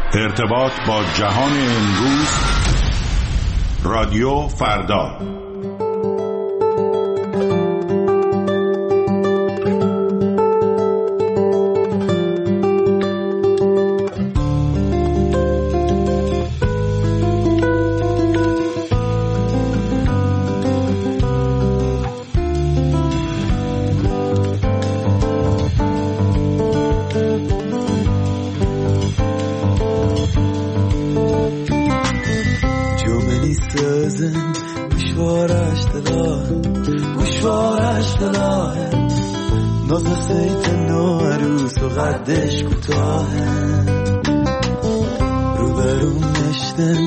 ارتباط با جهان امروز، رادیو فردا. قدش کوتاهه رو برون نشتن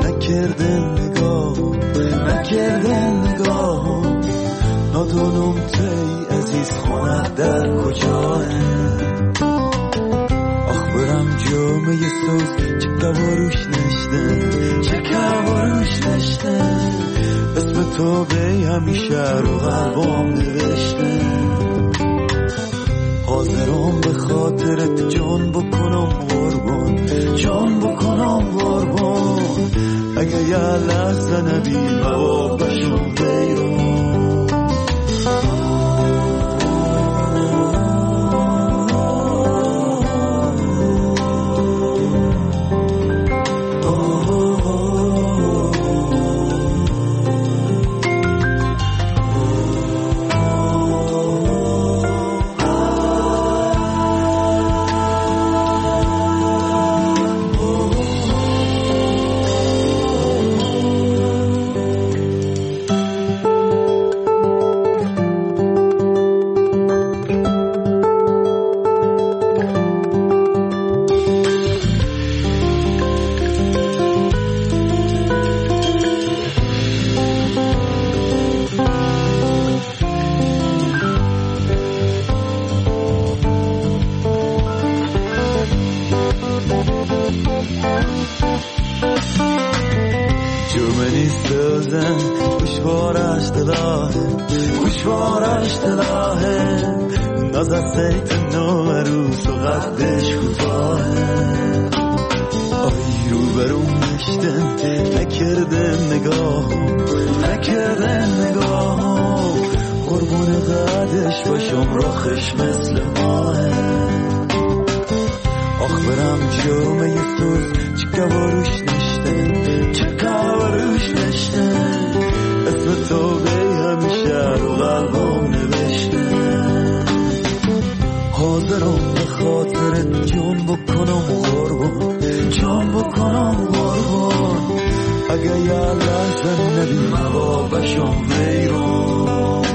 نکردن نگاه نادونم تی عزیز خونت در کجاه آخ برم جامعه سوز چه کواروش نشتن اسم تو بی همیشه رو قلبم نوشتن حاضرم به خاطرت جان بکنم قربان اگه یه لحظه نبی موابشم بیرون گوشوارش دلاهه ناز از سیت نو عروس و قدش کوتاهه آی رو برون نشتن نکردن نگاه قربون قدش باشم راخش مثل ماهه آخ برم جامعه سوز چه کواروش نشتن اسم تو بی همیشه رو قلبم نوشته حاضرم به خاطرت جان بکنم قربان اگه یه لحظه نبی موابشم بیرون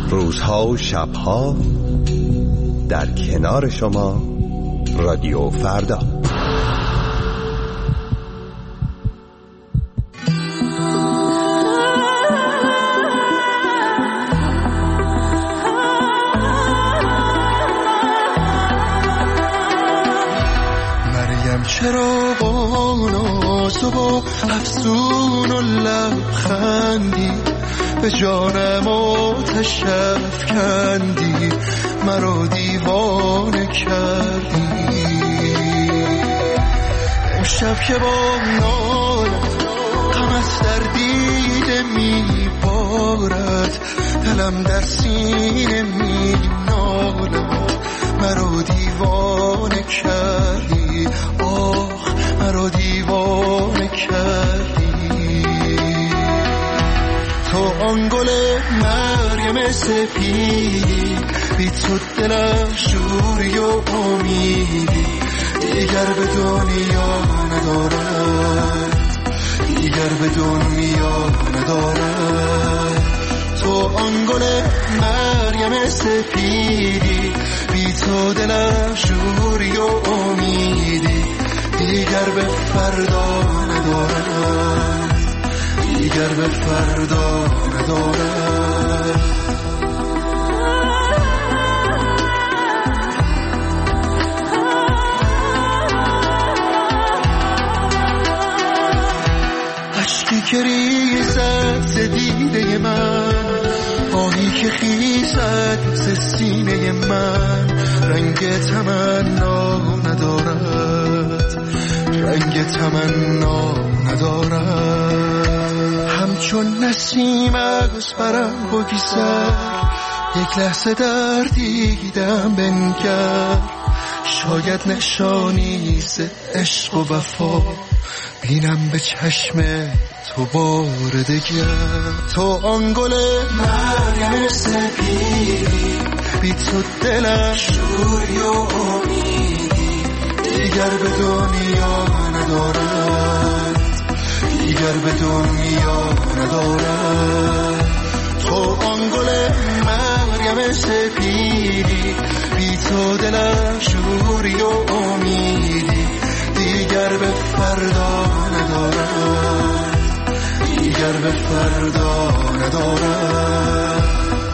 روزها و شبها در کنار شما رادیو فردا. مریم چرا با ناز و با افسون و لبخندی به جانم آتش افکندی، مرا دیوانه کردی. امشب که با نالت غم از در دیده میبارد، دلم در سینه مینالد، مرا دیوانه کردی. آخ مرا دیوانه کردی. تو آن گل مریم سپیدی، بی تو دلم شوری و امیدی، دیگر به دنیا ندارد، دیگر به دنیا ندارد. تو آن گل مریم سپیدی، بی تو دلم شوری و امیدی، دیگر به فردا ندارد، دیگر به فردا ندارد. عشقی که ریزد ز دیده من، آهی که خیزد ز سینه من، رنگ تمنا ندارد، رنگ تمنا ندارد. همچون نسیم از برم بگذر، یک لحظه در دیدم بنگر، شاید نشانی ز عشق و وفا بینم به چشم تو بار دگر. تو آن گل مریم سپیدی، بی تو دلم شوری و امیدی، دیگر به دنیا ندارد، دیگر به دنیا ندارد. تو آن گل مریم سپیدی، بی تو دلم شوری و امیدی، دیگر به فردا ندارد، دیگر به فردا ندارد.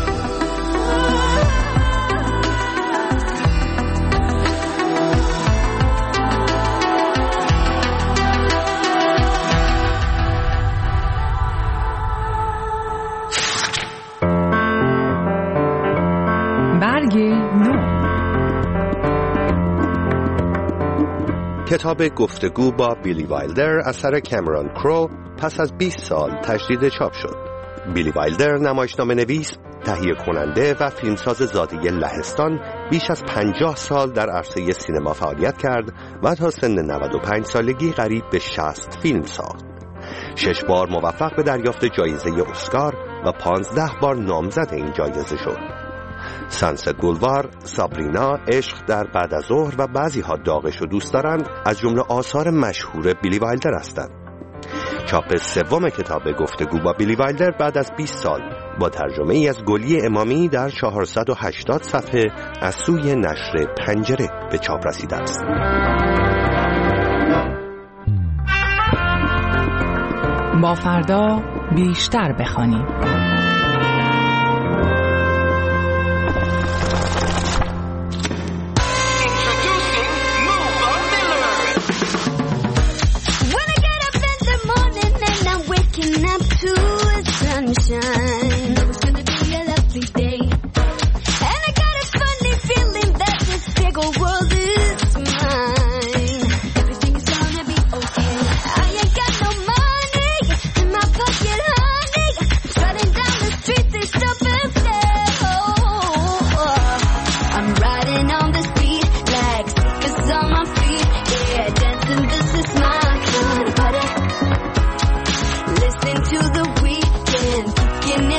برگ نو. کتاب گفتگو با بیلی وایلدر اثر کامرون کرو پس از 20 سال تجدید چاپ شد. بیلی وایلدر نمایشنامه نویس، تهیه کننده و فیلمساز زاده لهستان بیش از 50 سال در عرصه سینما فعالیت کرد و تا سن 95 سالگی قریب به 60 فیلم ساخت. 6 بار موفق به دریافت جایزه اسکار و 15 بار نامزد این جایزه شد. سانست بولوار، سابرینا، عشق در بعد از ظهر و بعضی ها داغش رو دوست دارند از جمله آثار مشهور بیلی وایلدر هستند. چاپ سوم کتاب گفتگو با بیلی وایلدر بعد از 20 سال با ترجمه ای از گلی امامی در 480 صفحه از سوی نشر پنجره به چاپ رسیده است. با فردا بیشتر بخوانیم. Sunshine, it's gonna be a lovely day, and I got a funny feeling that this big old world is mine. Everything is gonna be okay. I ain't got no money in my pocket, honey. Riding down the street, they stop and stare. Oh, I'm riding on the street like stickers on my feet. Yeah, dancing, this is my kind of party. Listen to the Weeknd, kicking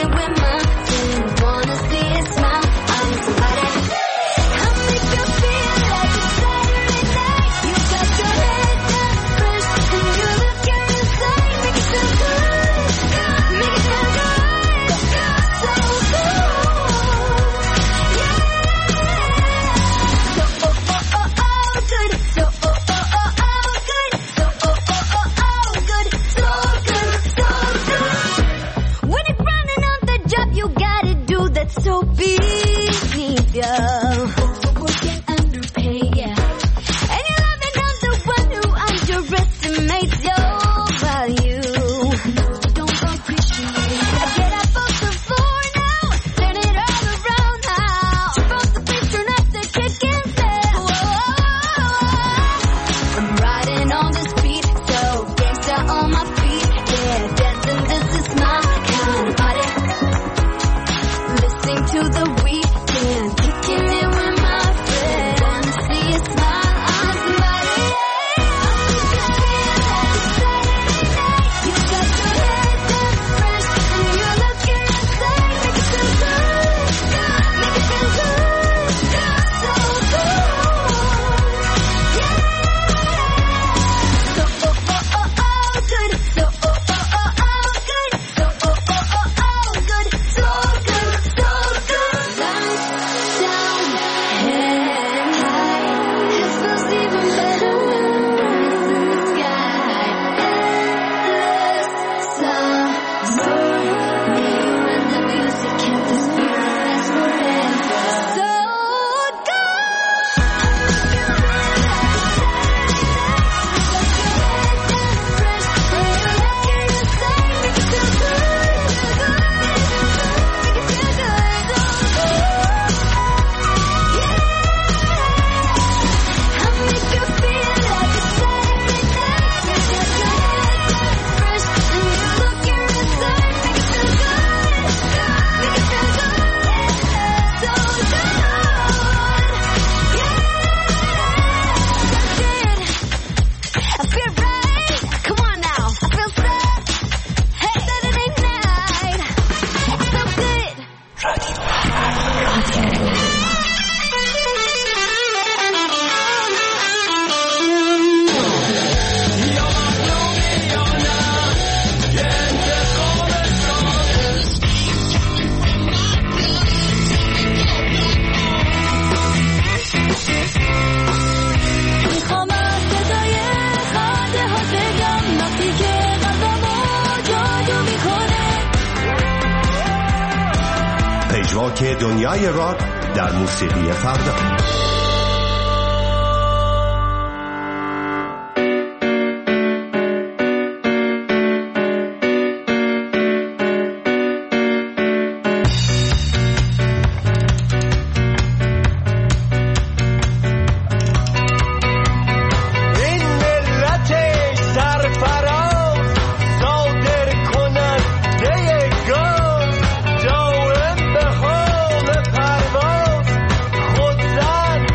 پژواک دنیای راک در موسیقی فردا. دائم به حال پرواز خود زن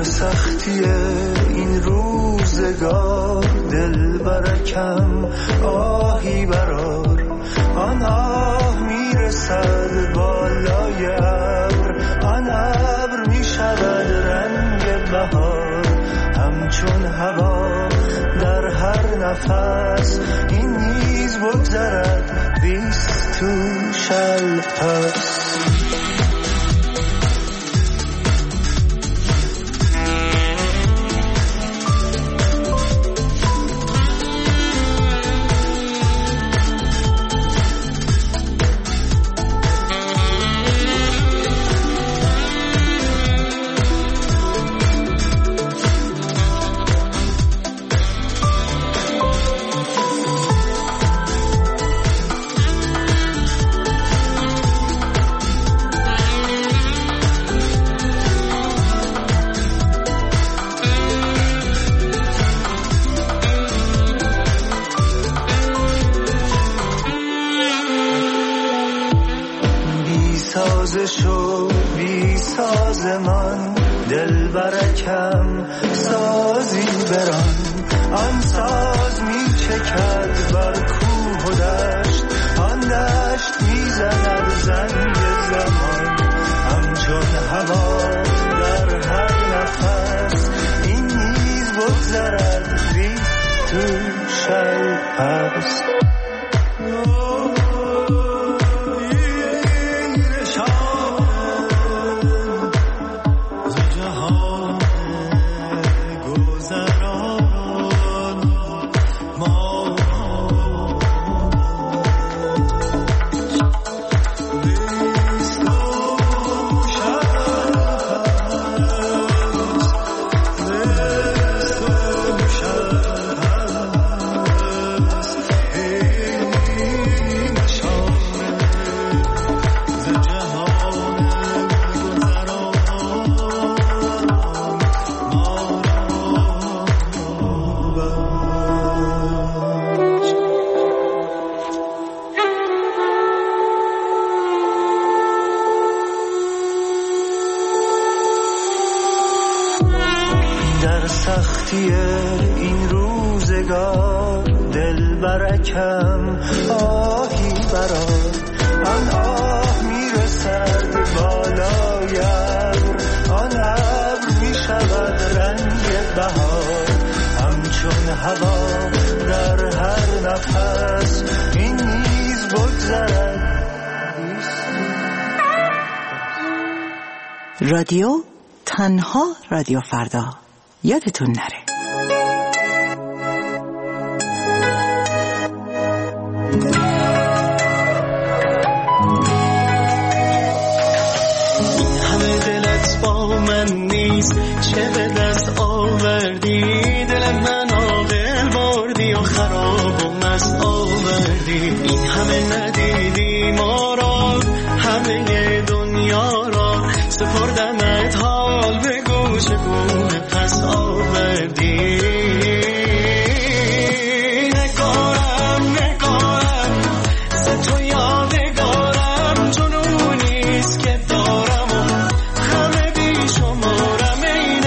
سختی این روزگار دل برکم آهی برار، آن آه میرسد بالای ابر، آن ابر میشود رنگ بهار، همچون هوا در هر نفس این نیز بگذرد this too shall pass. شو بی ساز من دل برکم سازی بران، آن ساز می چکد بر کوه و دشت، آن دشت می زند زنگ زمان، همچون هوا در هر نفس این نیز بگذرد this too shall pass. در سختی این روزگار دل برکم آهی برار، آن آه میرسد بالای ابر، آن ابر میشود رنگ بهار، همچون هوا در هر نفس این نیز بگذرد. رادیو تنها رادیو فردا، یادتون نره. این همه دلت با من نیست، چه به دست آوردی؟ دل من عاقل بردی و خراب و مست آوردی. این همه ندیدی ما را، همه دنیا را سپردمت، حال بگو چگونه پس آوردی. نگارم ز تو یادگارم، جنونیست که دارم و همه بی شمارم. ای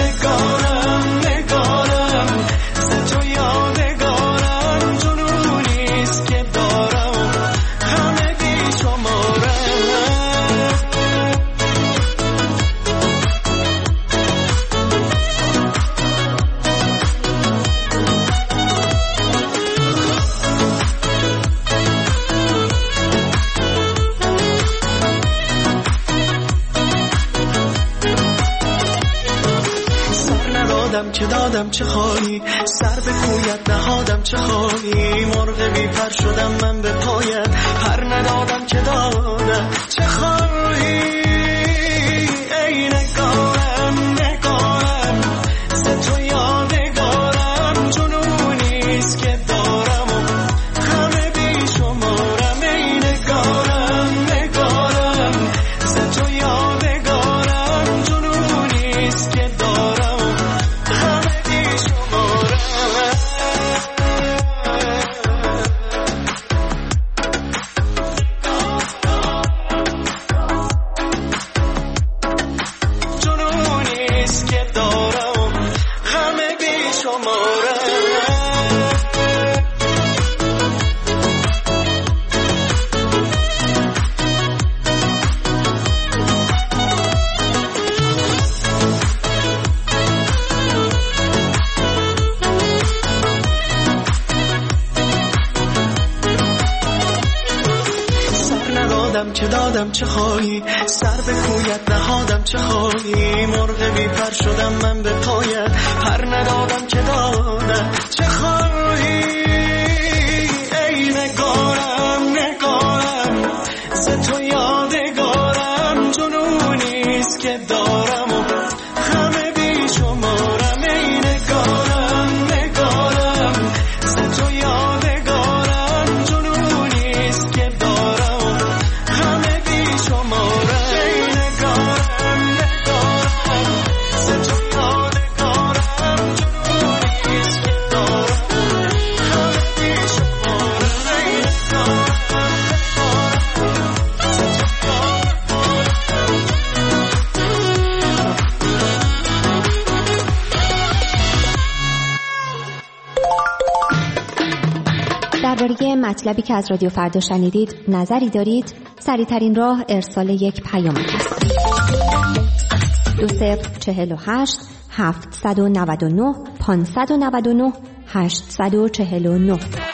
نگارم ز تو یادگارم، جنونیست که دارم و همه بی شمارم. که دادم چه خواهی، سر به کویت نهادم چه خواهی. مرغ بی پر شدم من به پایت، پر ندادم که دادم چه خواهی. ای نگارم ز تو یادگارم، جنونیست که دارم و همه بی شمارم. ای نگارم ز تو یادگارم، جنونیست که دارم جنونیست که دارم. که دادم چه خواهی، سر به کویت نهادم چه خواهی، مرغ بی پر شدم من به پایت، پر ندادم که دادم چه خواهی. ای نگارم نگارم ز تو یادگارم، جنونیست که دارم و همه بی شمارم. ای نگارم نگارم ز تو یادگارم، جنونیست که دارم و همه بی شمارم. ای نگارم نگارم ز تو یادگارم، جنونیست که دارم همه بی شمارم. ای نگارم درباره مطلبی که از رادیو فردا شنیدید نظری دارید؟ سریع‌ترین راه ارسال یک پیامک است. 2048 799 599 849